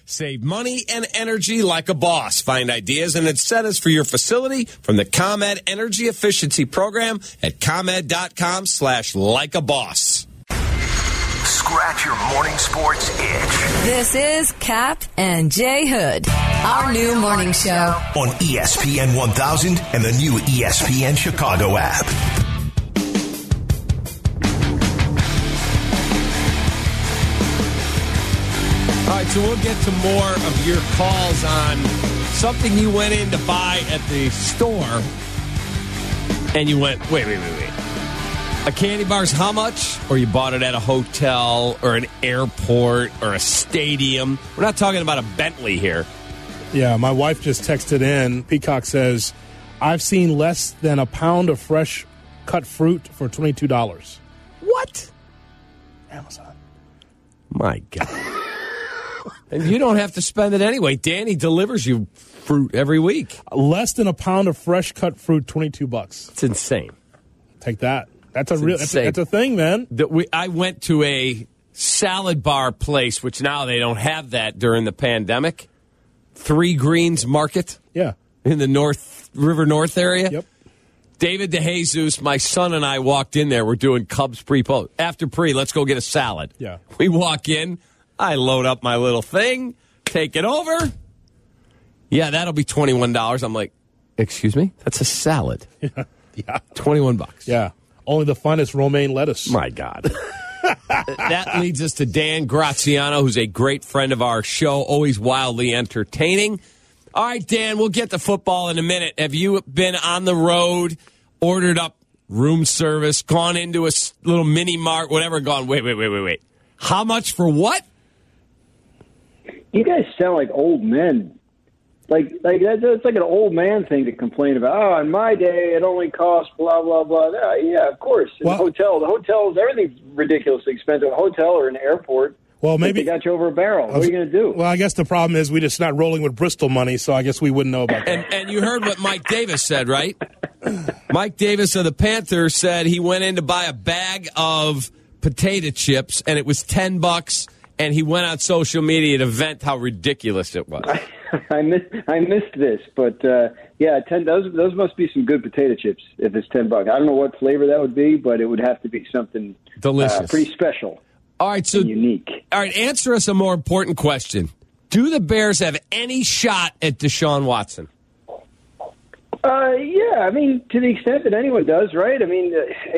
Save money and energy like a boss. Find ideas and incentives for your facility from the ComEd Energy Efficiency Program at ComEd.com/likeaboss. Scratch your morning sports itch. This is Cap and Jay Hood, our new morning show. On ESPN 1000 and the new ESPN Chicago app. All right, so we'll get to more of your calls on something you went in to buy at the store, and you went, wait. A candy bar's how much? Or you bought it at a hotel or an airport or a stadium. We're not talking about a Bentley here. Yeah, my wife just texted in. Peacock says, I've seen less than a pound of fresh cut fruit for $22. What? Amazon. My God. And you don't have to spend it anyway. Danny delivers you fruit every week. Less than a pound of fresh cut fruit, $22. It's insane. Take that. That's a thing, man. I went to a salad bar place, which now they don't have that during the pandemic. 3 Greens Market. Yeah. In the River North area. Yep. David DeJesus, my son, and I walked in there. We're doing Cubs pre-post. After pre, let's go get a salad. Yeah. We walk in. I load up my little thing, take it over. Yeah, that'll be $21. I'm like, excuse me? That's a salad. Yeah. $21. Yeah. Only the finest romaine lettuce. My God. That leads us to Dan Graziano, who's a great friend of our show, always wildly entertaining. All right, Dan, we'll get to football in a minute. Have you been on the road, ordered up room service, gone into a little mini mart, whatever, gone, wait. How much for what? You guys sound like old men. Like it's like an old man thing to complain about. Oh, in my day, it only cost blah, blah, blah. Yeah, of course. In the hotels, everything's ridiculously expensive. A hotel or an airport. Well, maybe they got you over a barrel. What are you going to do? Well, I guess the problem is we're just not rolling with Bristol money, so I guess we wouldn't know about that. And you heard what Mike Davis said, right? Mike Davis of the Panthers said he went in to buy a bag of potato chips, and it was $10, and he went on social media to vent how ridiculous it was. I missed this, but yeah, those must be some good potato chips if it's $10. I don't know what flavor that would be, but it would have to be something delicious, pretty special. All right, so unique. All right, answer us a more important question: do the Bears have any shot at Deshaun Watson? Yeah, I mean, to the extent that anyone does, right? I mean,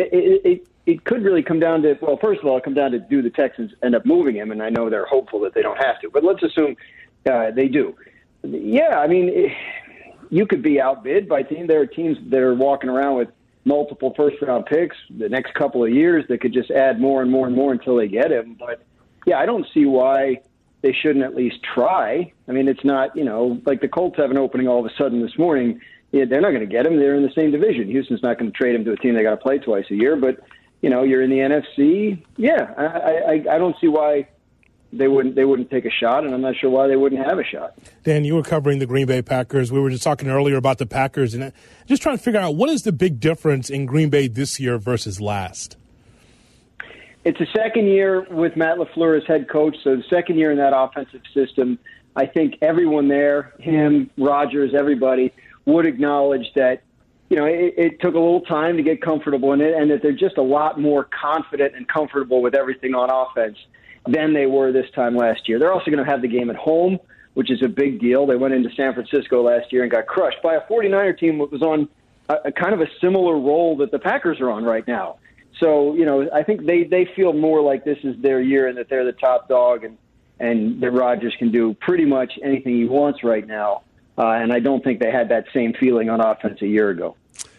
it could really come down to, well, first of all, it come down to do the Texans end up moving him, and I know they're hopeful that they don't have to, but let's assume they do. Yeah, I mean, you could be outbid by teams. There are teams that are walking around with multiple first-round picks the next couple of years that could just add more and more and more until they get him. But, yeah, I don't see why they shouldn't at least try. I mean, it's not, like the Colts have an opening all of a sudden this morning. Yeah, they're not going to get him. They're in the same division. Houston's not going to trade him to a team they got to play twice a year. But, you're in the NFC. Yeah, I don't see why they wouldn't take a shot, and I'm not sure why they wouldn't have a shot. Dan, you were covering the Green Bay Packers. We were just talking earlier about the Packers, and just trying to figure out what is the big difference in Green Bay this year versus last. It's a second year with Matt LaFleur as head coach, so the second year in that offensive system. I think everyone there, him, Rodgers, everybody, would acknowledge that it took a little time to get comfortable in it, and that they're just a lot more confident and comfortable with everything on offense than they were this time last year. They're also going to have the game at home, which is a big deal. They went into San Francisco last year and got crushed by a 49er team that was on a kind of a similar role that the Packers are on right now. So, I think they feel more like this is their year and that they're the top dog and that Rodgers can do pretty much anything he wants right now. And I don't think they had that same feeling on offense a year ago.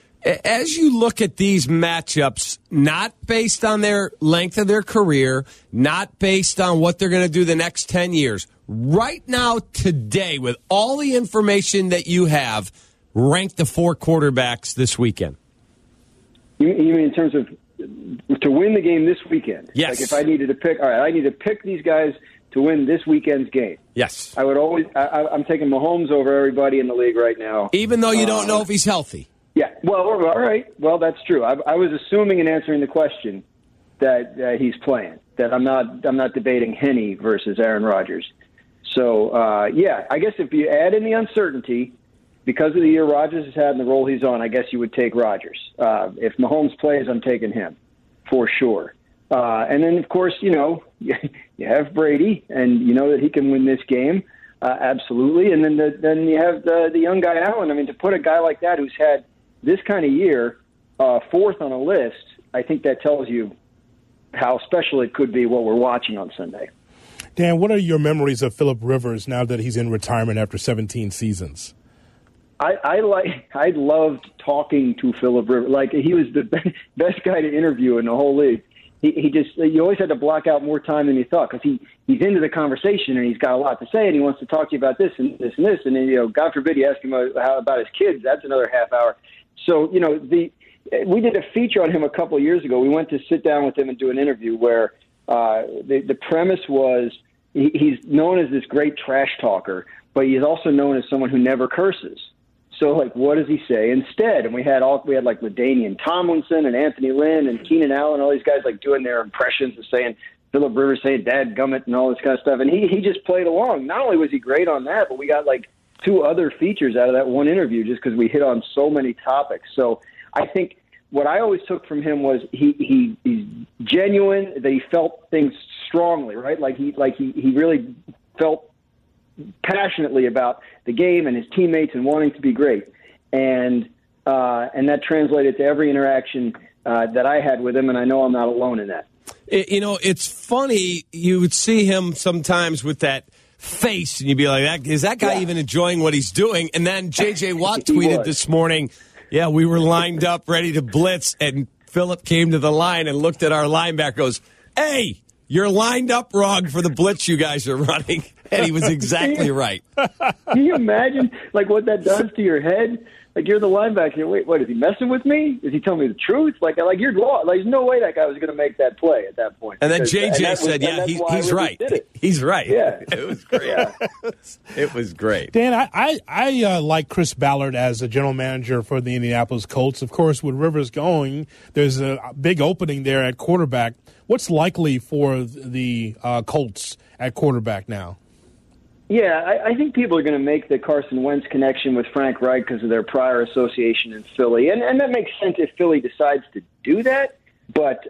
As you look at these matchups, not based on their length of their career, not based on what they're going to do the next 10 years, right now, today, with all the information that you have, rank the 4 quarterbacks this weekend. You mean in terms of to win the game this weekend? Yes. Like if I needed to pick, all right, I need to pick these guys to win this weekend's game. Yes. I would always, I'm taking Mahomes over everybody in the league right now. Even though you don't know if he's healthy. Yeah, well, all right. Well, that's true. I was assuming in answering the question that he's playing. That I'm not debating Henne versus Aaron Rodgers. So, I guess if you add in the uncertainty, because of the year Rodgers has had and the role he's on, I guess you would take Rodgers. If Mahomes plays, I'm taking him for sure. And then, of course, you have Brady, and you know that he can win this game, absolutely. And then you have the young guy Allen. I mean, to put a guy like that who's had this kind of year fourth on a list, I think that tells you how special it could be what we're watching on Sunday. Dan, what are your memories of Phillip Rivers now that he's in retirement after 17 seasons? I loved talking to Phillip Rivers. Like, he was the best guy to interview in the whole league. You always had to block out more time than you thought, because he's into the conversation and he's got a lot to say and he wants to talk to you about this and this and this. And then, God forbid you ask him about his kids. That's another half hour. So, we did a feature on him a couple of years ago. We went to sit down with him and do an interview where the premise was he's known as this great trash talker, but he's also known as someone who never curses. So, what does he say instead? And we had like LaDainian Tomlinson and Anthony Lynn and Keenan Allen, all these guys doing their impressions and saying Phillip Rivers saying "Dad gummit" and all this kind of stuff. And he just played along. Not only was he great on that, but we got two other features out of that one interview just because we hit on so many topics. So I think what I always took from him was he's genuine, that he felt things strongly, right? He really felt passionately about the game and his teammates and wanting to be great. And that translated to every interaction that I had with him, and I know I'm not alone in that. It's funny. You would see him sometimes with that face, and you'd be like, is that guy even enjoying what he's doing? And then J.J. Watt tweeted this morning, we were lined up ready to blitz, and Phillip came to the line and looked at our linebacker, goes, hey, you're lined up wrong for the blitz you guys are running. And he was exactly right. Can you imagine what that does to your head? You're the linebacker. Wait, what, is he messing with me? Is he telling me the truth? You're lost. There's no way that guy was going to make that play at that point. And then JJ said, he's right. He's right. Yeah. It was great. Yeah. It was great. Dan, I like Chris Ballard as a general manager for the Indianapolis Colts. Of course, with Rivers going, there's a big opening there at quarterback. What's likely for the Colts at quarterback now? Yeah, I think people are going to make the Carson Wentz connection with Frank Reich because of their prior association in Philly. And that makes sense if Philly decides to do that. But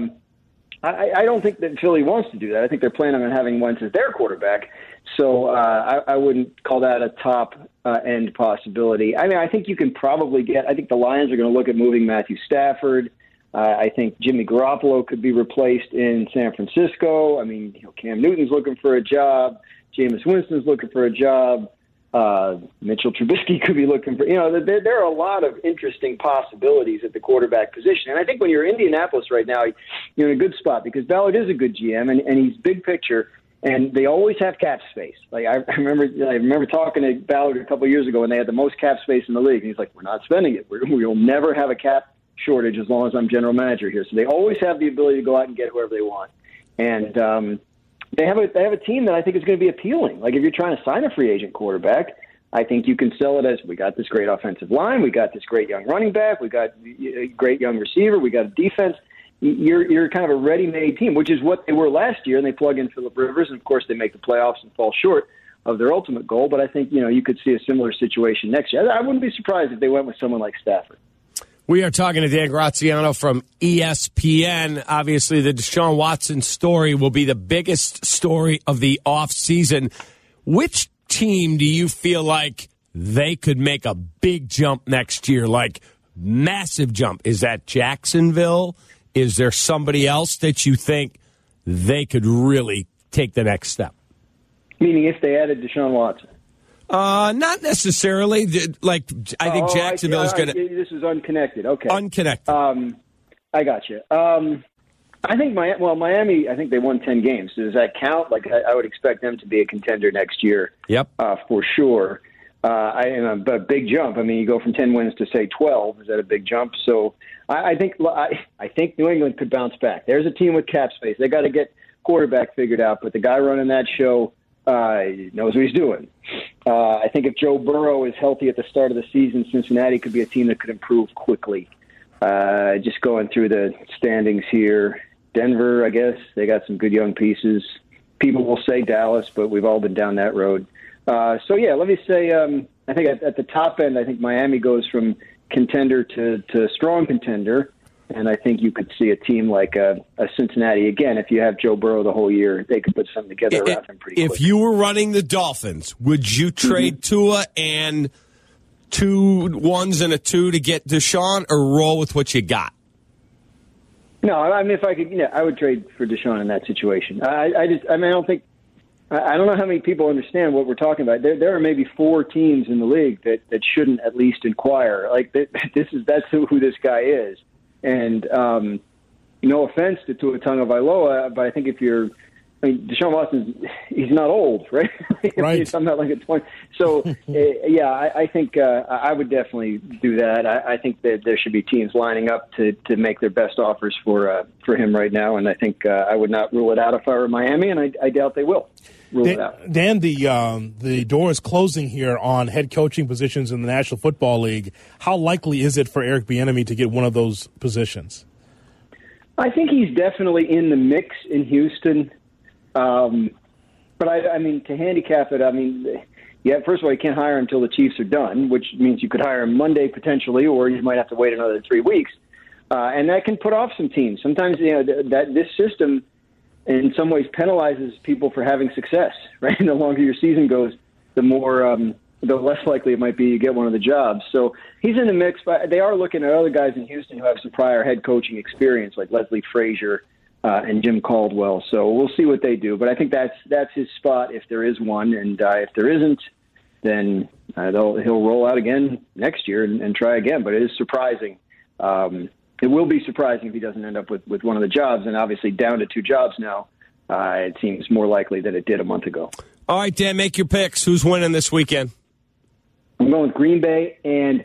I don't think that Philly wants to do that. I think they're planning on having Wentz as their quarterback. So I wouldn't call that a top-end possibility. I mean, I think you can probably I think the Lions are going to look at moving Matthew Stafford. I think Jimmy Garoppolo could be replaced in San Francisco. I mean, Cam Newton's looking for a job. Jameis Winston's looking for a job. Mitchell Trubisky could be looking for, there are a lot of interesting possibilities at the quarterback position. And I think when you're Indianapolis right now, you're in a good spot because Ballard is a good GM and he's big picture, and they always have cap space. I remember talking to Ballard a couple of years ago when they had the most cap space in the league. And he's like, we're not spending it. We'll never have a cap shortage as long as I'm general manager here. So they always have the ability to go out and get whoever they want. And, They have a team that I think is going to be appealing. If you're trying to sign a free agent quarterback, I think you can sell it as we got this great offensive line, we got this great young running back, we got a great young receiver, we got a defense. You're kind of a ready-made team, which is what they were last year, and they plug in Phillip Rivers, and of course they make the playoffs and fall short of their ultimate goal. But I think you could see a similar situation next year. I wouldn't be surprised if they went with someone like Stafford. We are talking to Dan Graziano from ESPN. Obviously, the Deshaun Watson story will be the biggest story of the offseason. Which team do you feel like they could make a big jump next year, massive jump? Is that Jacksonville? Is there somebody else that you think they could really take the next step? Meaning if they added Deshaun Watson? Not necessarily. I think Jacksonville's going to... This is unconnected. Okay. Unconnected. I got you. I think Miami, I think they won 10 games. Does that count? I would expect them to be a contender next year. Yep. For sure. A big jump. I mean, you go from 10 wins to, say, 12. Is that a big jump? So I think New England could bounce back. There's a team with cap space. They got to get quarterback figured out, but the guy running that show knows what he's doing. I think if Joe Burrow is healthy at the start of the season, Cincinnati could be a team that could improve quickly. Just going through the standings here. Denver, I guess, they got some good young pieces. people will say Dallas, but we've all been down that road. So, yeah, let me say I think at the top end, I think Miami goes from contender to strong contender. And I think you could see a team like a Cincinnati, again, if you have Joe Burrow the whole year, they could put something together around him pretty quickly. If you were running the Dolphins, would you trade Tua and 2 1s and a 2 to get Deshaun, or roll with what you got? No, I mean, if I could, I would trade for Deshaun in that situation. I don't know how many people understand what we're talking about. There are maybe 4 teams in the league that shouldn't at least inquire. Like that's who this guy is. And no offense to Tua Tagovailoa, but I think Deshaun Watson, he's not old, right? Right. I'm not like a 20. So, I think I would definitely do that. I think that there should be teams lining up to make their best offers for him right now, and I think I would not rule it out if I were Miami, and I doubt they will rule it out. Dan, the door is closing here on head coaching positions in the National Football League. How likely is it for Eric Bieniemy to get one of those positions? I think he's definitely in the mix in Houston. But I mean, to handicap it, I mean, first of all, you can't hire him until the Chiefs are done, which means you could hire him Monday potentially, or you might have to wait another 3 weeks. And that can put off some teams. Sometimes, that this system in some ways penalizes people for having success, right? And the longer your season goes, the less likely it might be you get one of the jobs. So he's in the mix, but they are looking at other guys in Houston who have some prior head coaching experience, like Leslie Frazier, and Jim Caldwell. So we'll see what they do. But I think that's his spot if there is one. And if there isn't, then he'll roll out again next year and try again. But it is surprising. It will be surprising if he doesn't end up with one of the jobs. And obviously down to 2 jobs now, it seems more likely than it did a month ago. All right, Dan, make your picks. Who's winning this weekend? I'm going with Green Bay and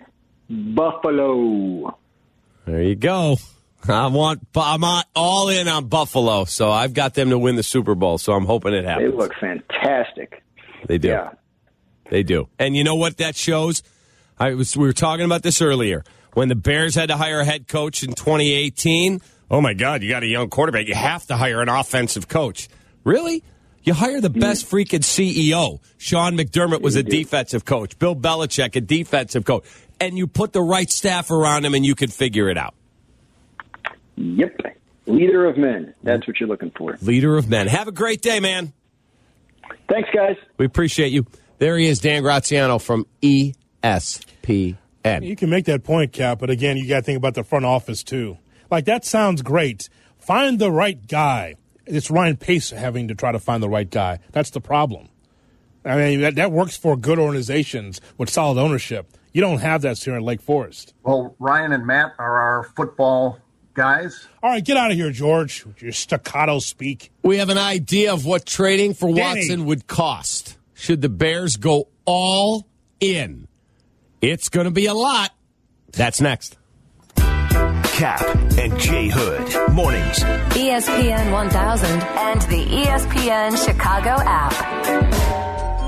Buffalo. There you go. I'm all in on Buffalo, so I've got them to win the Super Bowl, so I'm hoping it happens. They look fantastic. They do. Yeah. They do. And you know what that shows? We were talking about this earlier. When the Bears had to hire a head coach in 2018, oh, my God, you got a young quarterback. You have to hire an offensive coach. Really? You hire the best freaking CEO. Sean McDermott was a defensive coach. Bill Belichick, a defensive coach. And you put the right staff around him, and you could figure it out. Yep. Leader of men. That's what you're looking for. Leader of men. Have a great day, man. Thanks, guys. We appreciate you. There he is, Dan Graziano from ESPN. You can make that point, Cap, but again, you got to think about the front office, too. Like, that sounds great. Find the right guy. It's Ryan Pace having to try to find the right guy. That's the problem. I mean, that works for good organizations with solid ownership. You don't have that here in Lake Forest. Well, Ryan and Matt are our football guys. All right, get out of here, George, with your staccato speak. We have an idea of what trading for Watson would cost. Should the Bears go all in? It's going to be a lot. That's next. Cap and Jay Hood. Mornings. ESPN 1000 and the ESPN Chicago app.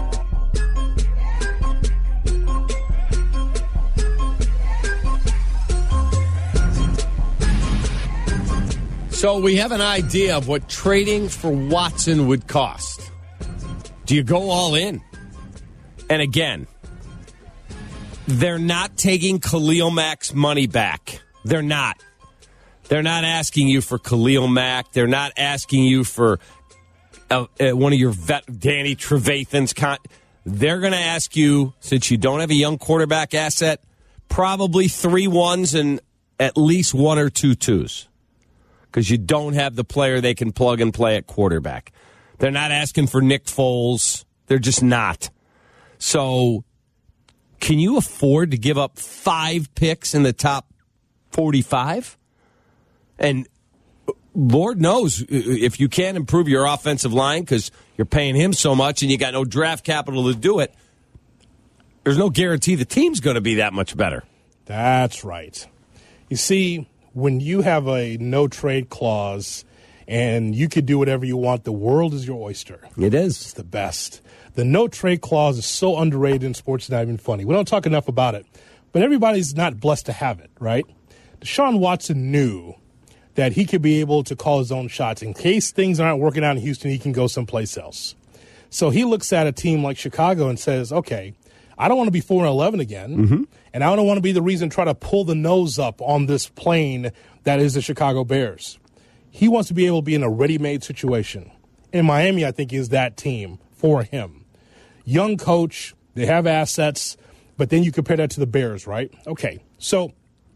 So we have an idea of what trading for Watson would cost. Do you go all in? And again, they're not taking Khalil Mack's money back. They're not. They're not asking you for Khalil Mack. They're not asking you for one of your Danny Trevathan's. They're going to ask you, since you don't have a young quarterback asset, probably 3 1s and at least 1 or 2 2s. Because you don't have the player they can plug and play at quarterback. They're not asking for Nick Foles. They're just not. So can you afford to give up 5 picks in the top 45? And Lord knows if you can't improve your offensive line because you're paying him so much and you got no draft capital to do it, there's no guarantee the team's going to be that much better. That's right. You see, when you have a no-trade clause and you can do whatever you want, the world is your oyster. It is. It's the best. The no-trade clause is so underrated in sports, it's not even funny. We don't talk enough about it. But everybody's not blessed to have it, right? Deshaun Watson knew that he could be able to call his own shots. In case things aren't working out in Houston, he can go someplace else. So he looks at a team like Chicago and says, okay, I don't want to be 4-11 again, and I don't want to be the reason to try to pull the nose up on this plane that is the Chicago Bears. He wants to be able to be in a ready-made situation. And Miami, I think, is that team for him. Young coach, they have assets, but then you compare that to the Bears, right? Okay, so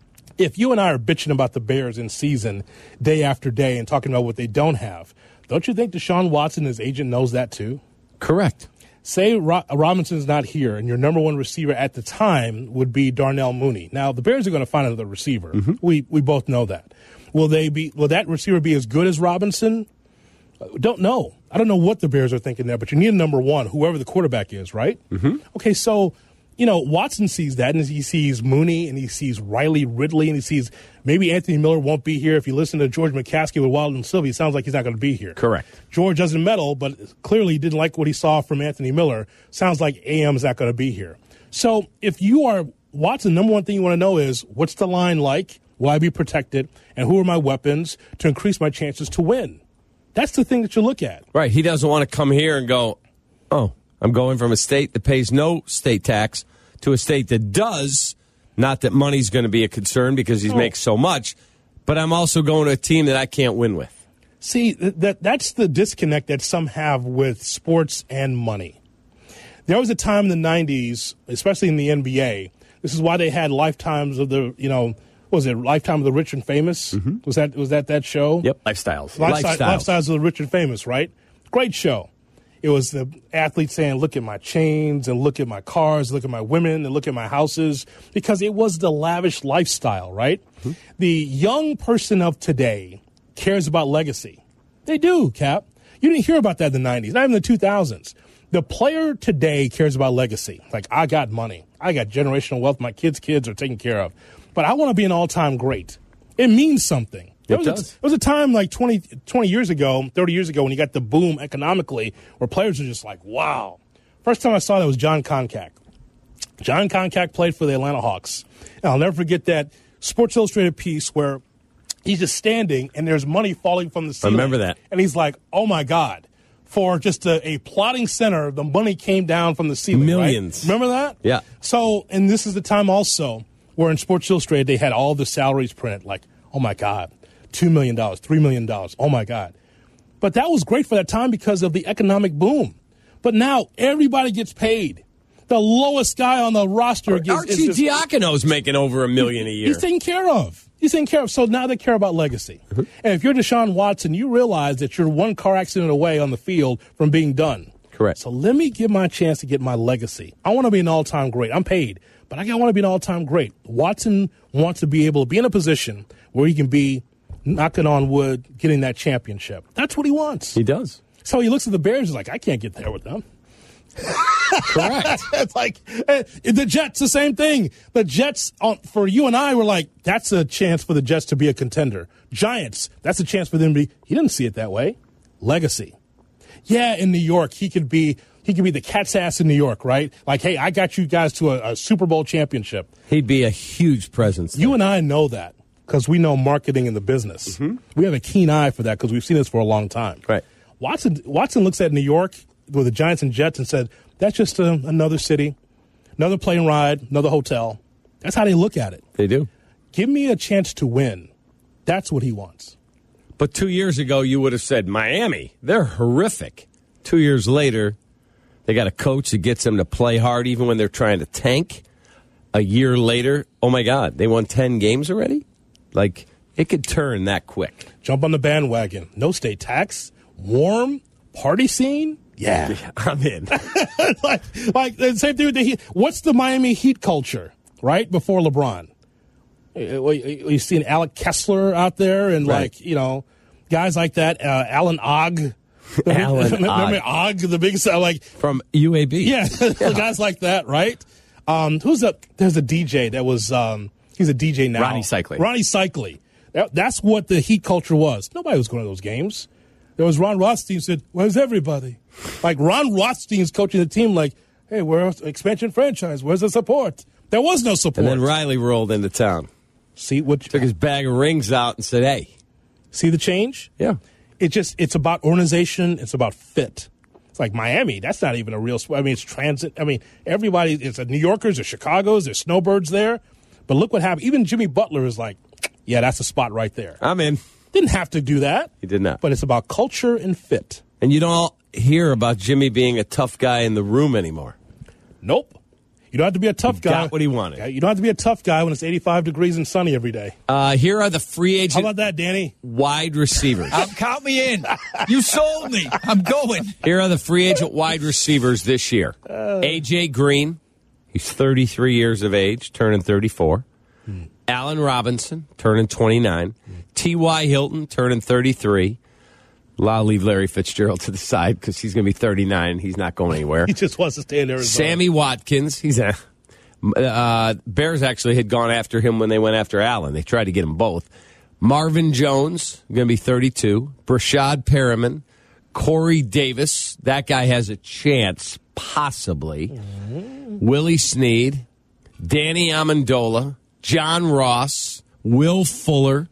if you and I are bitching about the Bears in season day after day and talking about what they don't have, don't you think Deshaun Watson, his agent, knows that too? Correct. Say Robinson's not here, and your number one receiver at the time would be Darnell Mooney. Now, the Bears are going to find another receiver. We both know that. Will that receiver be as good as Robinson? Don't know. I don't know what the Bears are thinking there, but you need a number one, whoever the quarterback is, right? Okay, so, Watson sees that, and he sees Mooney, and he sees Riley Ridley, and he sees maybe Anthony Miller won't be here. If you listen to George McCaskey with Wild and Sylvie, it sounds like he's not going to be here. Correct. George doesn't meddle, but clearly he didn't like what he saw from Anthony Miller. Sounds like AM's not going to be here. So if you are Watson, number one thing you want to know is, what's the line like? Will I be protected? And who are my weapons to increase my chances to win? That's the thing that you look at. Right. He doesn't want to come here and go, oh, I'm going from a state that pays no state tax to a state that does. Not that money's going to be a concern because he makes so much, but I'm also going to a team that I can't win with. See, that's the disconnect that some have with sports and money. There was a time in the 90s, especially in the NBA, this is why they had Lifetimes of the, was it Lifetime of the Rich and Famous? Was that show? Yep. Lifestyles. Lifestyles of the Rich and Famous, right? Great show. It was the athletes saying, look at my chains and look at my cars, look at my women and look at my houses, because it was the lavish lifestyle, right? The young person of today cares about legacy. They do, Cap. You didn't hear about that in the 90s, not even the 2000s. The player today cares about legacy. Like, I got money. I got generational wealth. My kids' kids are taken care of. But I want to be an all-time great. It means something. There was a time like 20 years ago, 30 years ago, when you got the boom economically where players were just like, wow. First time I saw that was John Koncak. John Koncak played for the Atlanta Hawks. And I'll never forget that Sports Illustrated piece where he's just standing and there's money falling from the ceiling. I remember that. And he's like, oh, my God. For just a plotting center, the money came down from the ceiling. Millions. Right? Remember that? Yeah. So, and this is the time also where in Sports Illustrated they had all the salaries printed. Like, oh, my God. $2 million, $3 million. Oh, my God. But that was great for that time because of the economic boom. But now everybody gets paid. The lowest guy on the roster gets... Archie Diacono's making over $1 million a year. He's taken care of. So now they care about legacy. And if you're Deshaun Watson, you realize that you're one car accident away on the field from being done. Correct. So let me give my chance to get my legacy. I want to be an all-time great. I'm paid, but I want to be an all-time great. Watson wants to be able to be in a position where he can be, knocking on wood, getting that championship. That's what he wants. He does. So he looks at the Bears and is like, I can't get there with them. Correct. It's like the Jets, the same thing. The Jets, for you and I, were like, that's a chance for the Jets to be a contender. Giants, that's a chance for them to be. He didn't see it that way. Legacy. Yeah, in New York, he could be the cat's ass in New York, right? Like, hey, I got you guys to a Super Bowl championship. He'd be a huge presence. You and I know that because we know marketing in the business. We have a keen eye for that because we've seen this for a long time. Right. Watson looks at New York with the Giants and Jets and said, that's just another city, another plane ride, another hotel. That's how they look at it. They do. Give me a chance to win. That's what he wants. But 2 years ago, you would have said, Miami, they're horrific. 2 years later, they got a coach that gets them to play hard even when they're trying to tank. A year later, oh, my God, they won 10 games already? Like, it could turn that quick. Jump on the bandwagon. No state tax. Warm. Party scene. Yeah. I'm in. like the same thing with the Heat. What's the Miami Heat culture, right, before LeBron? You seen Alec Kessler out there and, right. Guys like that. Alan Ogg. Remember Ogg, the biggest, from UAB. Yeah, guys like that, right? There's a DJ that was, he's a DJ now. Ronnie Cycli. That's what the Heat culture was. Nobody was going to those games. There was Ron Rothstein said, where's everybody? Like, Ron Rothstein's coaching the team like, hey, we're an expansion franchise. Where's the support? There was no support. And then Riley rolled into town. See what took his bag of rings out and said, hey, See the change? Yeah. It's about organization. It's about fit. It's like Miami. That's not even a real – it's transit. Everybody – it's New Yorkers, there's Chicagos, there's snowbirds there. But look what happened. Even Jimmy Butler is like, yeah, that's a spot right there. I'm in. Didn't have to do that. He did not. But it's about culture and fit. And you don't hear about Jimmy being a tough guy in the room anymore. Nope. You don't have to be a tough guy. Got what he wanted. You don't have to be a tough guy when it's 85 degrees and sunny every day. Here are the free agent. How about that, Danny? Wide receivers. Count me in. You sold me. I'm going. Here are the free agent wide receivers this year. A.J. Green, he's 33 years of age, turning 34. Allen Robinson, turning 29. T.Y. Hilton, turning 33. I'll leave Larry Fitzgerald to the side because he's going to be 39. He's not going anywhere. He just wants to stay in Arizona. Sammy Watkins, Bears actually had gone after him when they went after Allen. They tried to get them both. Marvin Jones, going to be 32. Brashad Perriman. Corey Davis, that guy has a chance, possibly. Willie Snead. Danny Amendola. John Ross. Will Fuller.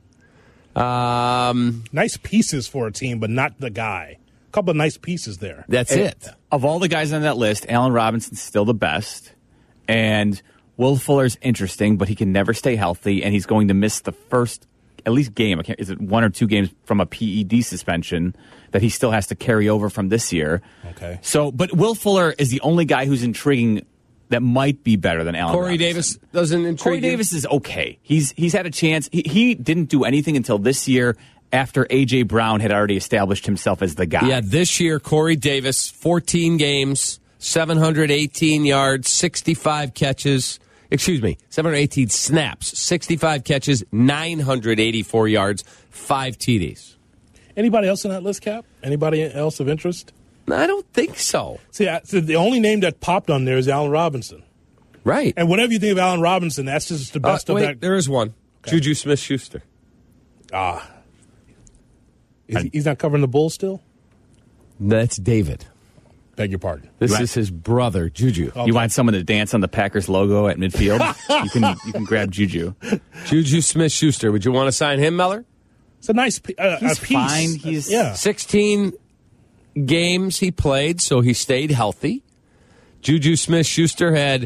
Nice pieces for a team, but not the guy. A couple of nice pieces there. That's it. Of all the guys on that list, Allen Robinson's still the best. And Will Fuller's interesting, but he can never stay healthy, and he's going to miss the first, at least game. Is it 1 or 2 games from a PED suspension that he still has to carry over from this year? Okay. But Will Fuller is the only guy who's intriguing that might be better than Allen Corey Robinson. Davis doesn't intrigue Corey you? Davis is okay. He's had a chance. He didn't do anything until this year after A.J. Brown had already established himself as the guy. Yeah, this year, Corey Davis, 14 games, 718 yards, 65 catches. 718 snaps, 65 catches, 984 yards, 5 TDs. Anybody else on that list, Cap? Anybody else of interest? I don't think so. See, the only name that popped on there is Allen Robinson. Right. And whatever you think of Allen Robinson, that's just the best of that. There is one. Okay. Juju Smith-Schuster. He's not covering the Bulls still? That's David. Beg your pardon. This is his brother, Juju. Okay. You want someone to dance on the Packers logo at midfield? you can grab Juju. Juju Smith-Schuster. Would you want to sign him, Meller? It's a nice piece. He's fine. He's 16 games he played, so he stayed healthy. Juju Smith-Schuster had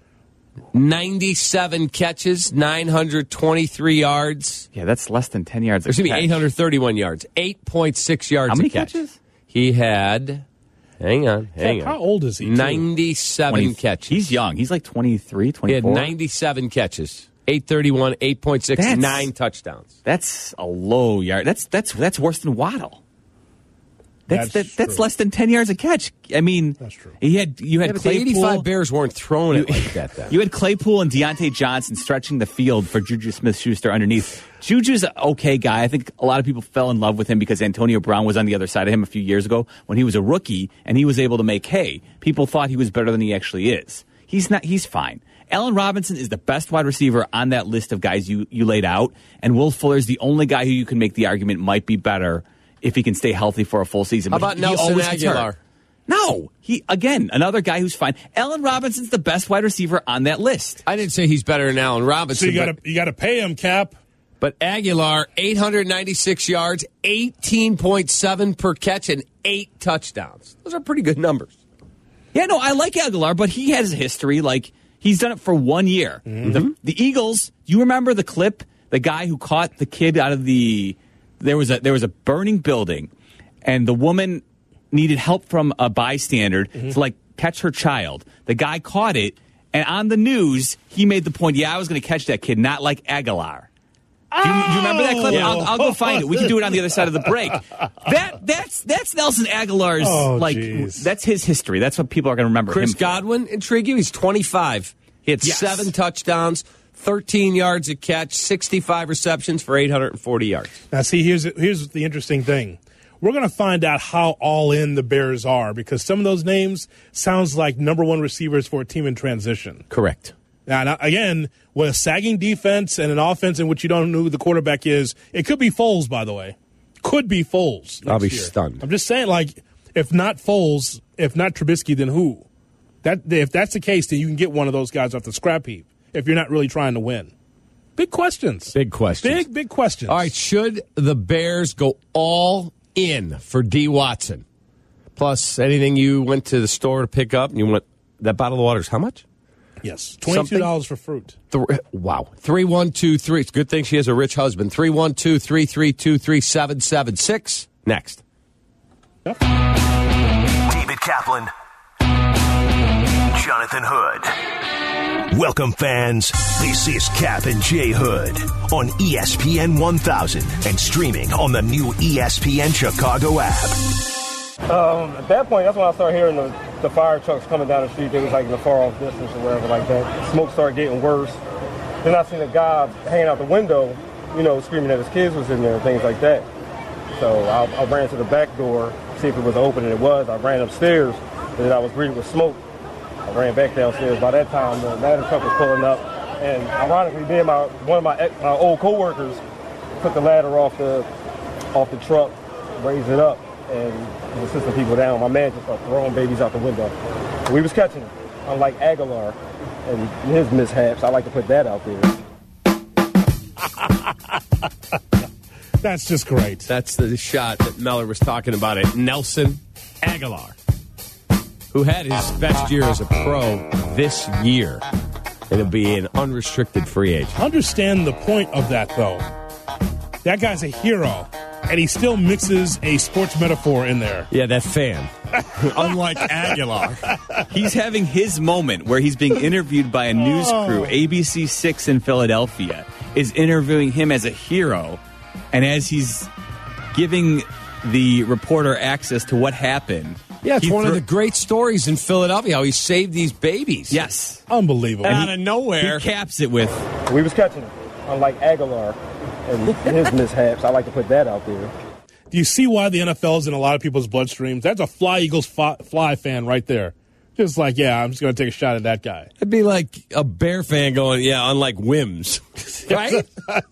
97 catches, 923 yards. Yeah, that's less than 10 yards. There's going to be 831 yards, 8.6 yards How many a catch. catches? He had, hang on. How old is he? 97 catches. He's young. He's like 23, 24. He had 97 catches, 831, 8.6, 9 touchdowns. That's a low yard. That's worse than Waddle. That's less than 10 yards a catch. I mean, that's true. You had Claypool. The 85 Bears weren't throwing it like that then. You had Claypool and Deontay Johnson stretching the field for Juju Smith-Schuster underneath. Juju's an okay guy. I think a lot of people fell in love with him because Antonio Brown was on the other side of him a few years ago when he was a rookie and he was able to make hay. People thought he was better than he actually is. He's not. He's fine. Allen Robinson is the best wide receiver on that list of guys you laid out, and Will Fuller is the only guy who you can make the argument might be better if he can stay healthy for a full season. How about Nelson Aguilar? No. Another guy who's fine. Allen Robinson's the best wide receiver on that list. I didn't say he's better than Allen Robinson. So you got to pay him, Cap. But Aguilar, 896 yards, 18.7 per catch, and 8 touchdowns. Those are pretty good numbers. Yeah, no, I like Aguilar, but he has a history. Like, he's done it for 1 year. Mm-hmm. The Eagles, you remember the clip? The guy who caught the kid out of the... There was a burning building, and the woman needed help from a bystander to catch her child. The guy caught it, and on the news, he made the point, I was going to catch that kid, not like Aguilar. Do you remember that clip? Yeah. I'll go find it. We can do it on the other side of the break. That's Nelson Aguilar's, that's his history. That's what people are going to remember Chris him for. Godwin, intrigue you? He's 25. He had 7 touchdowns, 13 yards a catch, 65 receptions for 840 yards. Now, see, here's the interesting thing. We're going to find out how all in the Bears are because some of those names sounds like number 1 receivers for a team in transition. Correct. Now, again, with a sagging defense and an offense in which you don't know who the quarterback is, it could be Foles, by the way. Could be Foles. I'll be year. stunned. I'm just saying, if not Foles, if not Trubisky, then who? If that's the case, then you can get one of those guys off the scrap heap if you're not really trying to win. Big questions. Big questions. Big questions. All right, should the Bears go all in for D. Watson? Plus, anything you went to the store to pick up and you went, that bottle of water is how much? Yes, $22 for fruit. Wow. 3123. It's a good thing she has a rich husband. 312-332-3776. Next. Yep. David Kaplan, Jonathan Hood. Welcome, fans. This is Cap and J Hood on ESPN 1000 and streaming on the new ESPN Chicago app. At that point, that's when I started hearing the fire trucks coming down the street. They was like in the far off distance or wherever like that. Smoke started getting worse. Then I seen a guy hanging out the window, screaming that his kids was in there and things like that. So I ran to the back door, see if it was open, and it was. I ran upstairs, and then I was greeted with smoke. I ran back downstairs. By that time, the ladder truck was pulling up, and ironically, then one of my old coworkers took the ladder off the truck, raised it up, and was assisting people down. My man just started throwing babies out the window. We was catching him, unlike Aguilar and his mishaps. I like to put that out there. That's just great. That's the shot that Meller was talking about it. Nelson Aguilar, who had his best year as a pro this year. It'll be an unrestricted free agent. Understand the point of that, though. That guy's a hero, and he still mixes a sports metaphor in there. Yeah, that fan. Unlike Aguilar. He's having his moment where he's being interviewed by a news crew. ABC 6 in Philadelphia is interviewing him as a hero. And as he's giving the reporter access to what happened. Yeah, it's one of the great stories in Philadelphia, how he saved these babies. Yes. Unbelievable. Out of nowhere. He caps it with. We was catching him, unlike Aguilar and his mishaps. I like to put that out there. Do you see why the NFL's in a lot of people's bloodstreams? That's a Fly Eagles Fly fan right there. Just like, I'm just going to take a shot at that guy. It'd be like a Bear fan going, unlike Wims. Right?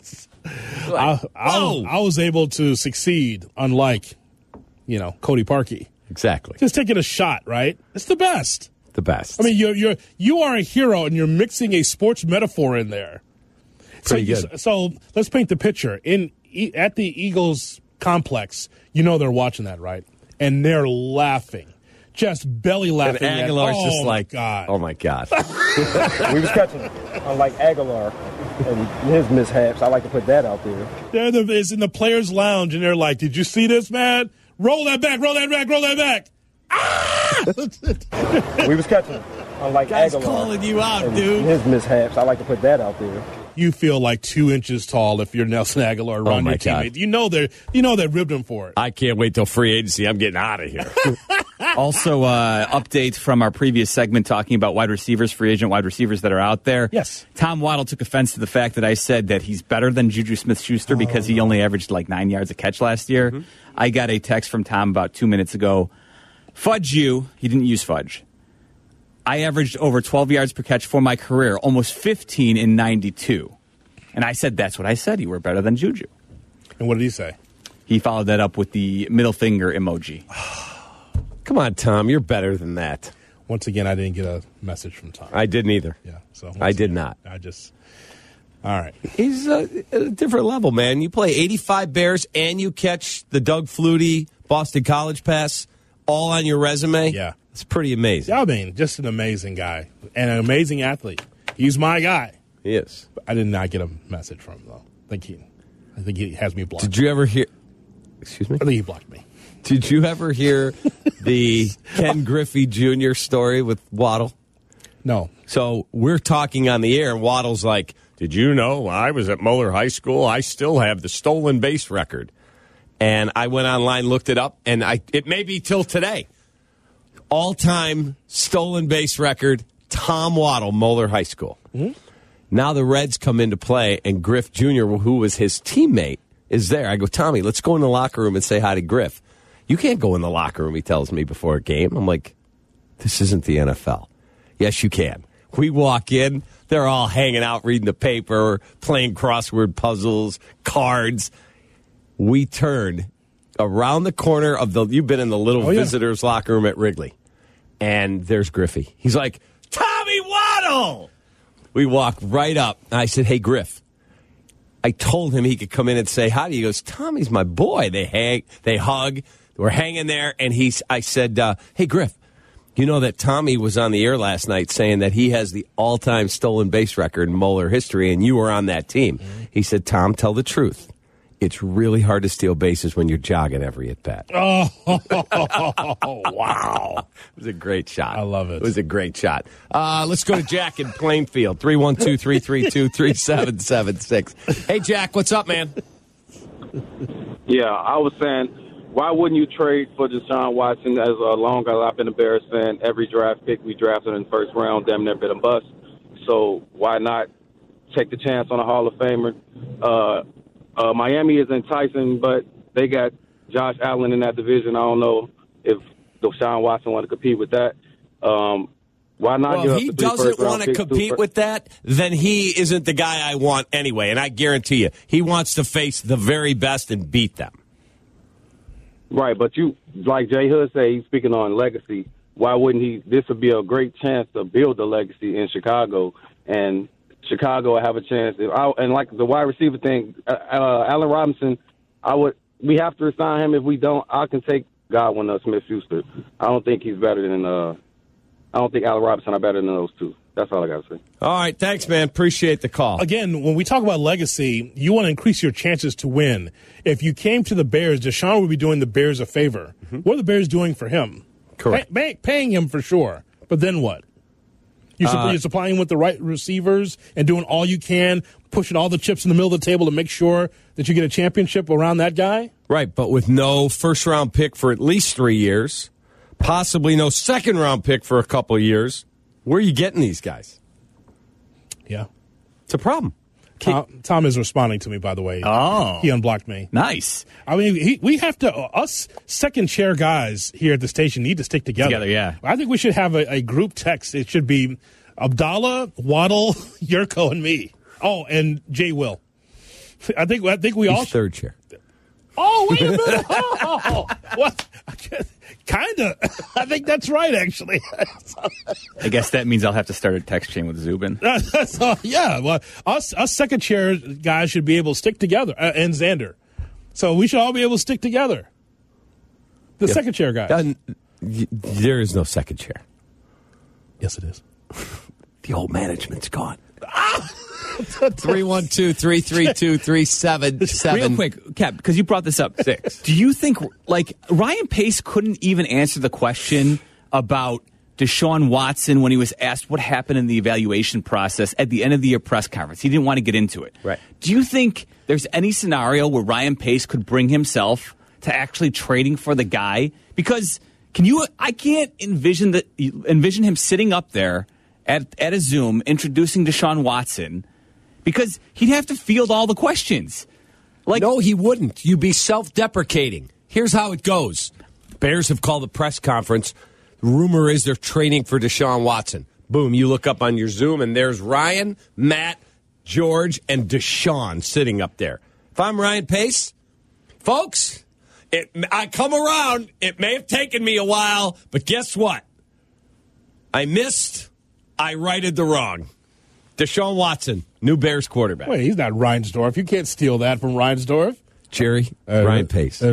I was able to succeed, unlike, Cody Parkey. Exactly. Just taking a shot, right? It's the best. The best. I mean, you are a hero, and you're mixing a sports metaphor in there. Pretty good. So let's paint the picture. At the Eagles complex, they're watching that, right? And they're laughing. Just belly laughing. And Aguilar's just like, God. Oh, my God. We was catching him, unlike Aguilar and his mishaps. I like to put that out there. It's in the players' lounge, and they're like, did you see this, man? Roll that back, roll that back, roll that back. Ah! We was catching him, unlike Guy's Aguilar. calling you out, and dude. His mishaps. I like to put that out there. You feel like 2 inches tall if you're Nelson Aguilar around my your God. teammate. They ribbed him for it. I can't wait till free agency. I'm getting out of here. Also, update from our previous segment talking about wide receivers, free agent wide receivers that are out there. Yes. Tom Waddle took offense to the fact that I said that he's better than Juju Smith-Schuster because he only averaged like 9 yards a catch last year. Mm-hmm. I got a text from Tom about 2 minutes ago. Fudge you. He didn't use fudge. I averaged over 12 yards per catch for my career, almost 15 in 92. And I said, that's what I said. You were better than Juju. And what did he say? He followed that up with the middle finger emoji. Come on, Tom. You're better than that. Once again, I didn't get a message from Tom. I didn't either. Yeah. So I did not. All right. He's at a different level, man. You play 85 Bears and you catch the Doug Flutie Boston College pass all on your resume. Yeah. It's pretty amazing. I mean, just an amazing guy and an amazing athlete. He's my guy. He is. I did not get a message from him, though. I think he has me blocked. Did you ever hear? Excuse me? I think he blocked me. Did you ever hear the Ken Griffey Jr. story with Waddle? No. So we're talking on the air, and Waddle's like, did you know I was at Moeller High School? I still have the stolen base record. And I went online, looked it up, and it may be till today. All-time stolen base record, Tom Waddle, Moeller High School. Mm-hmm. Now the Reds come into play, and Griff Jr., who was his teammate, is there. I go, Tommy, let's go in the locker room and say hi to Griff. You can't go in the locker room, he tells me, before a game. I'm like, this isn't the NFL. Yes, you can. We walk in, they're all hanging out, reading the paper, playing crossword puzzles, cards. We turn around the corner of you've been in the little visitors' locker room at Wrigley, and there's Griffey. He's like, Tommy Waddle! We walk right up. I said, hey, Griff, I told him he could come in and say hi. He goes, Tommy's my boy. They hug. We're hanging there, and I said, hey, Griff, you know that Tommy was on the air last night saying that he has the all-time stolen base record in Moeller history, and you were on that team. Mm-hmm. He said, Tom, tell the truth. It's really hard to steal bases when you're jogging every at-bat. Oh, wow. It was a great shot. I love it. It was a great shot. Let's go to Jack in Plainfield, 312-332-3776. Hey, Jack, what's up, man? Yeah, I was saying, why wouldn't you trade for Deshaun Watson? As long as I've been a Bears fan, every draft pick we drafted in the first round, damn near been a bust. So why not take the chance on a Hall of Famer? Miami is enticing, but they got Josh Allen in that division. I don't know if Deshaun Watson want to compete with that. Why not? Well, if he doesn't want to compete with that, then he isn't the guy I want anyway. And I guarantee you, he wants to face the very best and beat them. Right, but you, like Jay Hood said, he's speaking on legacy. Why wouldn't he? This would be a great chance to build a legacy in Chicago, and Chicago will have a chance. And like the wide receiver thing, Allen Robinson, we have to resign him. If we don't, I can take Godwin or Smith-Schuster. I don't think he's better than. I don't think Allen Robinson are better than those two. That's all I got to say. All right, thanks, man. Appreciate the call. Again, when we talk about legacy, you want to increase your chances to win. If you came to the Bears, Deshaun would be doing the Bears a favor. Mm-hmm. What are the Bears doing for him? Correct. Paying him for sure. But then what? You're supplying him with the right receivers and doing all you can, pushing all the chips in the middle of the table to make sure that you get a championship around that guy? Right, but with no first-round pick for at least 3 years, possibly no second-round pick for a couple of years. Where are you getting these guys? Yeah. It's a problem. Tom is responding to me, by the way. Oh. He unblocked me. Nice. I mean, we have to, us second-chair guys here at the station need to stick together. Yeah. I think we should have a group text. It should be Abdallah, Waddle, Yurko, and me. Oh, and Jay Will. I think we all... He's third chair. Oh, wait a minute. Oh, what? Kind of. I think that's right, actually. I guess that means I'll have to start a text chain with Zubin. Yeah. Well, us second chair guys should be able to stick together, and Xander. So we should all be able to stick together. The second chair guys. There is no second chair. Yes, it is. The old management's gone. 312-332-3776. Real quick, Cap, because you brought this up. 6. Do you think, Ryan Pace couldn't even answer the question about Deshaun Watson when he was asked what happened in the evaluation process at the end of the year press conference? He didn't want to get into it. Right. Do you think there's any scenario where Ryan Pace could bring himself to actually trading for the guy? Because I can't envision him sitting up there at a Zoom introducing Deshaun Watson, because he'd have to field all the questions. No, he wouldn't. You'd be self-deprecating. Here's how it goes. Bears have called a press conference. The rumor is they're training for Deshaun Watson. Boom, you look up on your Zoom, and there's Ryan, Matt, George, and Deshaun sitting up there. If I'm Ryan Pace, folks, I come around. It may have taken me a while, but guess what? I missed. I righted the wrong. Deshaun Watson, new Bears quarterback. Wait, he's not Reinsdorf. You can't steal that from Reinsdorf. Jerry, Ryan Pace.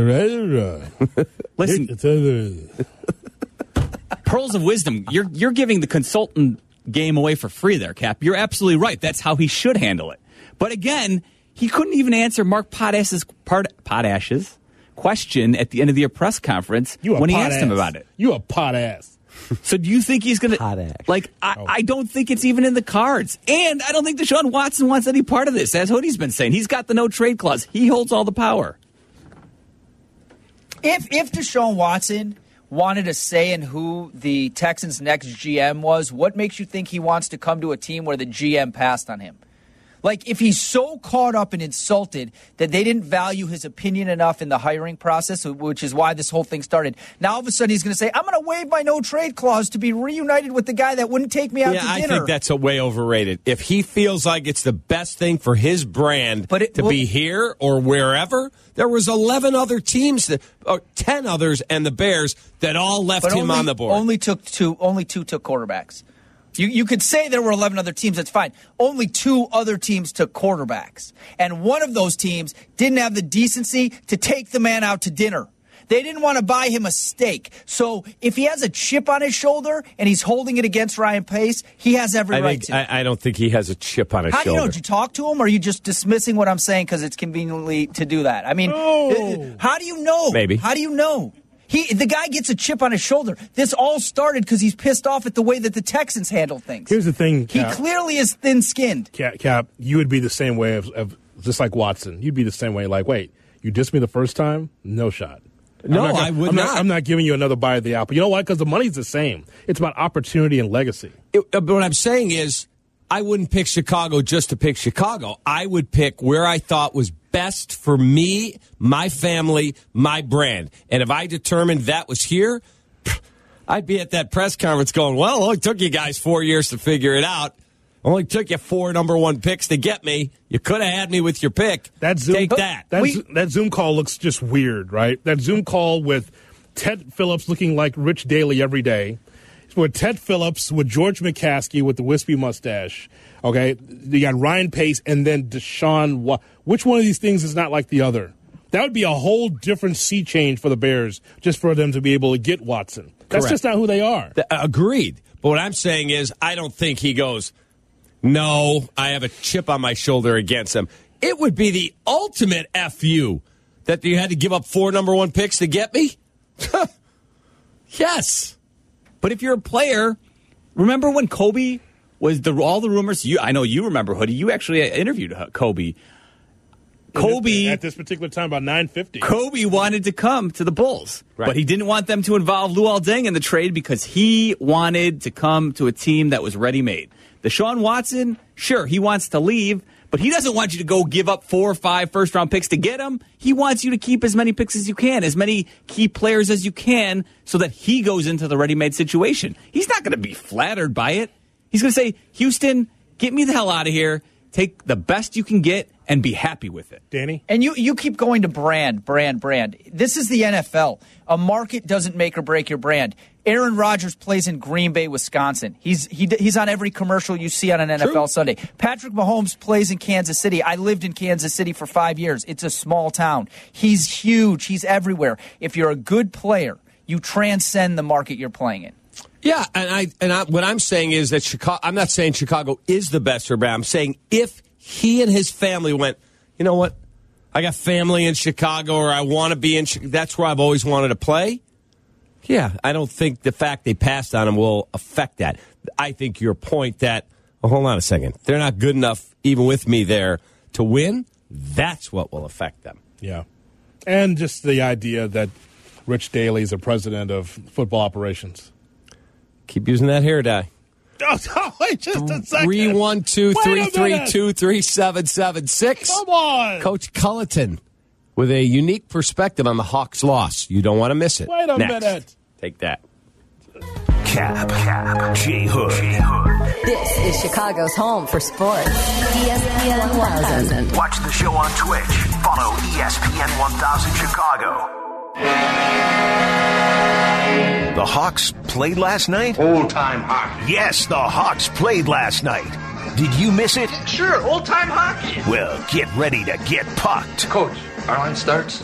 Listen, pearls of wisdom. You're giving the consultant game away for free there, Cap. You're absolutely right. That's how he should handle it. But again, he couldn't even answer Mark Potash's question at the end of the year press conference when he asked him about it. You a pot ass. So do you think he's going to... I don't think it's even in the cards. And I don't think Deshaun Watson wants any part of this. As Hoodie's been saying, he's got the no-trade clause. He holds all the power. If Deshaun Watson wanted a say in who the Texans' next GM was, what makes you think he wants to come to a team where the GM passed on him? Like, if he's so caught up and insulted that they didn't value his opinion enough in the hiring process, which is why this whole thing started, now all of a sudden he's going to say, I'm going to waive my no-trade clause to be reunited with the guy that wouldn't take me out to dinner. I think that's a way overrated. If he feels like it's the best thing for his brand to be here or wherever, there was 11 other teams, 10 others and the Bears that all left him on the board. Only two took quarterbacks. You could say there were 11 other teams. That's fine. Only 2 other teams took quarterbacks. And one of those teams didn't have the decency to take the man out to dinner. They didn't want to buy him a steak. So if he has a chip on his shoulder and he's holding it against Ryan Pace, he has every right to. I don't think he has a chip on his shoulder. How do you know? Did you talk to him, or are you just dismissing what I'm saying because it's conveniently to do that? I mean, how do you know? Maybe. How do you know? The guy gets a chip on his shoulder. This all started because he's pissed off at the way that the Texans handle things. Here's the thing, Cap. He clearly is thin-skinned. Cap, you would be the same way of just like Watson. You'd be the same way. Like, wait, you dissed me the first time? No shot. No, I would not. I'm not giving you another bite of the apple. You know why? Because the money's the same. It's about opportunity and legacy. But what I'm saying is, I wouldn't pick Chicago just to pick Chicago. I would pick where I thought was best for me, my family, my brand. And if I determined that was here, I'd be at that press conference going, well, it only took you guys 4 years to figure it out. Only took you 4 number 1 picks to get me. You could have had me with your pick. Take that. That Zoom call looks just weird, right? That Zoom call with Ted Phillips looking like Rich Daly every day. With Ted Phillips, with George McCaskey with the wispy mustache. Okay, you got Ryan Pace and then Deshaun. Which one of these things is not like the other? That would be a whole different sea change for the Bears just for them to be able to get Watson. That's Correct. Just not who they are. Agreed. But what I'm saying is, I don't think he goes, no, I have a chip on my shoulder against them. It would be the ultimate FU that you had to give up 4 number 1 picks to get me? Yes. But if you're a player, remember when Kobe was all the rumors? I know you remember, Hoodie. You actually interviewed Kobe. At this particular time, about 9:50. Kobe wanted to come to the Bulls, but he didn't want them to involve Luol Deng in the trade because he wanted to come to a team that was ready-made. Deshaun Watson, sure, he wants to leave, but he doesn't want you to go give up 4 or 5 first-round picks to get him. He wants you to keep as many picks as you can, as many key players as you can, so that he goes into the ready-made situation. He's not going to be flattered by it. He's going to say, Houston, get me the hell out of here. Take the best you can get and be happy with it. Danny? And you keep going to brand. This is the NFL. A market doesn't make or break your brand. Aaron Rodgers plays in Green Bay, Wisconsin. He's on every commercial you see on an NFL Sunday. Patrick Mahomes plays in Kansas City. I lived in Kansas City for 5 years. It's a small town. He's huge. He's everywhere. If you're a good player, you transcend the market you're playing in. Yeah, and what I'm saying is that Chicago. I'm not saying Chicago is the best for Brad. I'm saying if he and his family went, you know what, I got family in Chicago, or I want to be in. That's where I've always wanted to play. Yeah, I don't think the fact they passed on him will affect that. I think your point that, hold on a second, they're not good enough even with me there to win. That's what will affect them. Yeah, and just the idea that Rich Daly is the president of football operations. Keep using that hair dye. Oh, wait just a second. 312-332-3776. Come on. Coach Culleton with a unique perspective on the Hawks' loss. You don't want to miss it. Wait a minute. Take that. Cap, J Hood. This is Chicago's home for sports. ESPN 1000. Watch the show on Twitch. Follow ESPN 1000 Chicago. The Hawks played last night? Old-time hockey. Yes, the Hawks played last night. Did you miss it? Sure, old-time hockey. Well, get ready to get pucked. Coach, our line starts.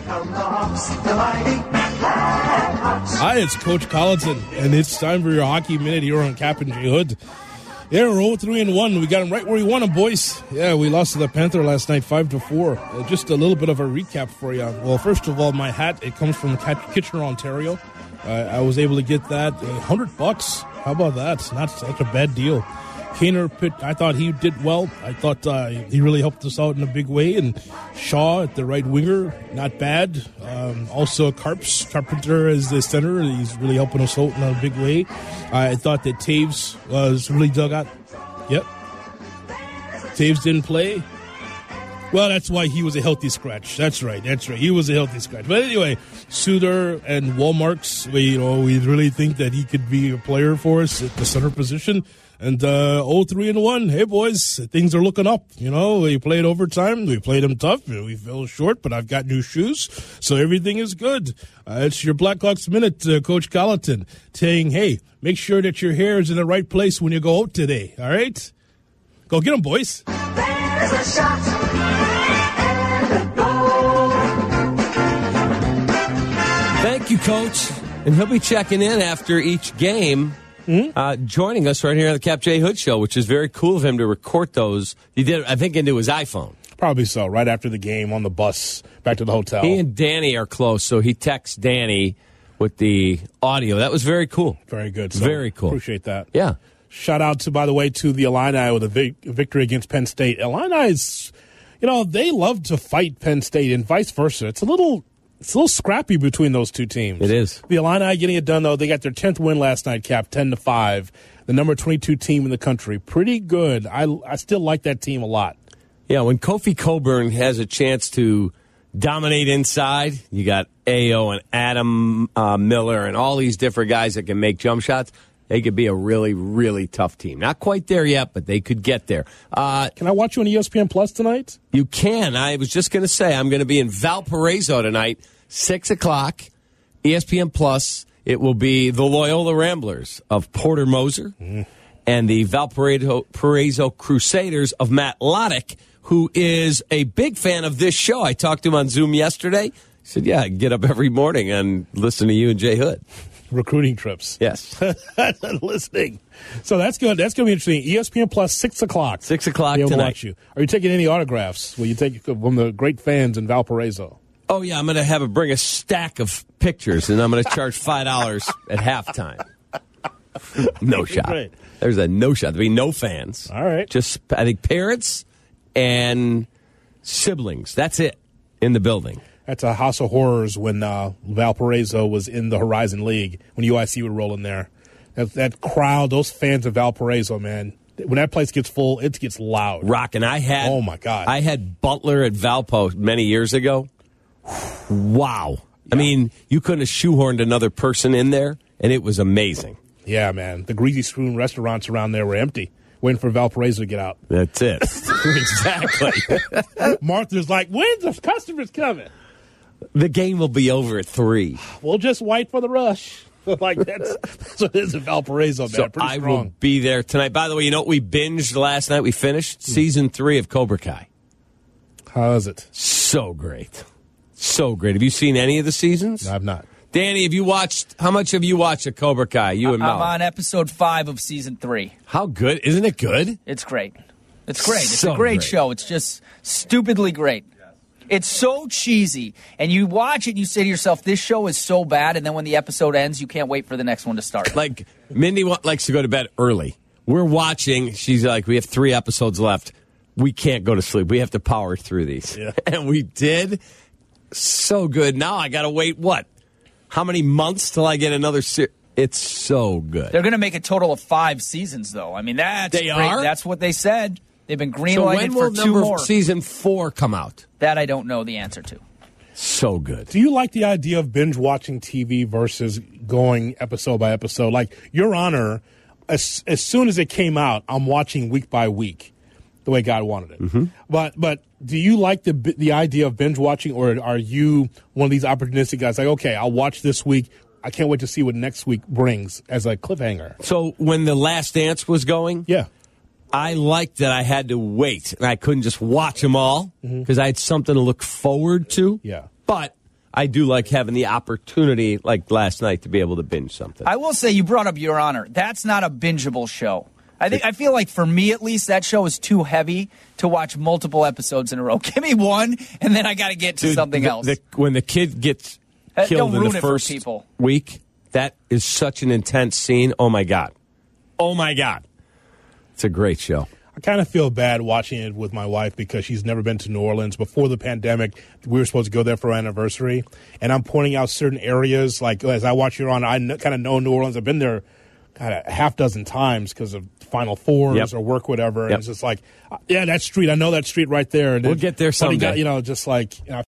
Hi, it's Coach Collinson, and it's time for your Hockey Minute here on Cap and J Hood. Yeah, we're 0-3-1. We got him right where we want him, boys. Yeah, we lost to the Panther last night, 5-4. Just a little bit of a recap for you. Well, first of all, my hat, it comes from Kitchener, Ontario. I was able to get that $100. How about that? Not such a bad deal. Kaner Pitt, I thought he did well. I thought he really helped us out in a big way. And Shaw at the right winger, not bad. Also, Carpenter as the center. He's really helping us out in a big way. I thought that Taves was really dug out. Yep. Taves didn't play. Well, that's why he was a healthy scratch. That's right. He was a healthy scratch. But anyway, Suter and Walmarks, we really think that he could be a player for us at the center position. And 0-3-1. Hey, boys, things are looking up. We played overtime. We played them tough. We fell short, but I've got new shoes, so everything is good. It's your Blackhawks Minute, Coach Colleton, saying, hey, make sure that your hair is in the right place when you go out today, all right? Go get them, boys. There's a shot and a goal. Thank you, Coach. And he'll be checking in after each game. Joining us right here on the Cap J. Hood Show, which is very cool of him to record those. He did, I think, into his iPhone. Probably so, right after the game on the bus back to the hotel. He and Danny are close, so he texts Danny with the audio. That was very cool. Very good. So very cool. Appreciate that. Yeah. Shout out to, by the way, to the Illini with a victory against Penn State. Illini is, they love to fight Penn State and vice versa. It's a little scrappy between those two teams. It is. The Illini getting it done, though. They got their 10th win last night, Cap, 10-5. The number 22 team in the country. Pretty good. I still like that team a lot. Yeah, when Kofi Cockburn has a chance to dominate inside, you got Ayo and Adam Miller and all these different guys that can make jump shots. They could be a really, really tough team. Not quite there yet, but they could get there. Can I watch you on ESPN Plus tonight? You can. I was just going to say, I'm going to be in Valparaiso tonight, 6 o'clock, ESPN Plus. It will be the Loyola Ramblers of Porter Moser and the Valparaiso Crusaders of Matt Loddick, who is a big fan of this show. I talked to him on Zoom yesterday. He said, yeah, I get up every morning and listen to you and Jay Hood. Recruiting trips. Yes. Listening. So that's good. That's going to be interesting. ESPN Plus, 6 o'clock. 6 o'clock tonight. Watch you. Are you taking any autographs? Will you take from the great fans in Valparaiso? Oh, yeah. I'm going to bring a stack of pictures, and I'm going to charge $5 at halftime. No shot. Great. There's a no shot. There'll be no fans. All right. Just, I think, parents and siblings. That's it in the building. That's a house of horrors when Valparaiso was in the Horizon League, when UIC would roll in there. That crowd, those fans of Valparaiso, man, when that place gets full, it gets loud. Rockin'. Oh, my God. I had Butler at Valpo many years ago. Wow. Yeah. I mean, you couldn't have shoehorned another person in there, and it was amazing. Yeah, man. The Greasy Spoon restaurants around there were empty, waiting for Valparaiso to get out. That's it. Exactly. Martha's like, when's the customers coming? The game will be over at 3. We'll just wait for the rush. Like that's what it is in Valparaiso, man. So pretty I strong. will be there tonight. By the way, you know what we binged last night? We finished season 3 of Cobra Kai. How is it? So great. So great. Have you seen any of the seasons? No, I've not. Danny, how much have you watched of Cobra Kai? You and Mel. I'm on episode 5 of season 3. How good? Isn't it good? It's great. It's great. It's So a great great. show. It's just stupidly great. It's so cheesy, and you watch it and you say to yourself, this show is so bad, and then when the episode ends, you can't wait for the next one to start. Like, Mindy likes to go to bed early. We're watching. She's like, we have 3 episodes left. We can't go to sleep. We have to power through these. Yeah. And we did. So good. Now I got to wait, what? How many months till I get another series? It's so good. They're going to make a total of 5 seasons, though. I mean, that's They great. are? That's what they said. They've been So greenlighted when for will 2 more. season 4 come out? That I don't know the answer to. So good. Do you like the idea of binge watching TV versus going episode by episode? Like, Your Honor, as soon as it came out, I'm watching week by week, the way God wanted it. Mm-hmm. But do you like the idea of binge watching, or are you one of these opportunistic guys? Like, okay, I'll watch this week. I can't wait to see what next week brings as a cliffhanger. So when The Last Dance was going, Yeah. I liked that I had to wait. And I couldn't just watch them all because I had something to look forward to. Yeah. But I do like having the opportunity, like last night, to be able to binge something. I will say, you brought up Your Honor. That's not a bingeable show. I feel like, for me at least, that show is too heavy to watch multiple episodes in a row. Give me one, and then I got to get to something else. When the kid gets Don't killed in ruin the it for first people. week, that is such an intense scene. Oh, my God. Oh, my God. It's a great show. I kind of feel bad watching it with my wife because she's never been to New Orleans. Before the pandemic, we were supposed to go there for our anniversary, and I'm pointing out certain areas. Like, as I watch Your Honor, I kind of know New Orleans. I've been there, God, a half dozen times because of Final Fours or work, whatever. And it's just like, yeah, that street. I know that street right there. And we'll get there someday. Just like,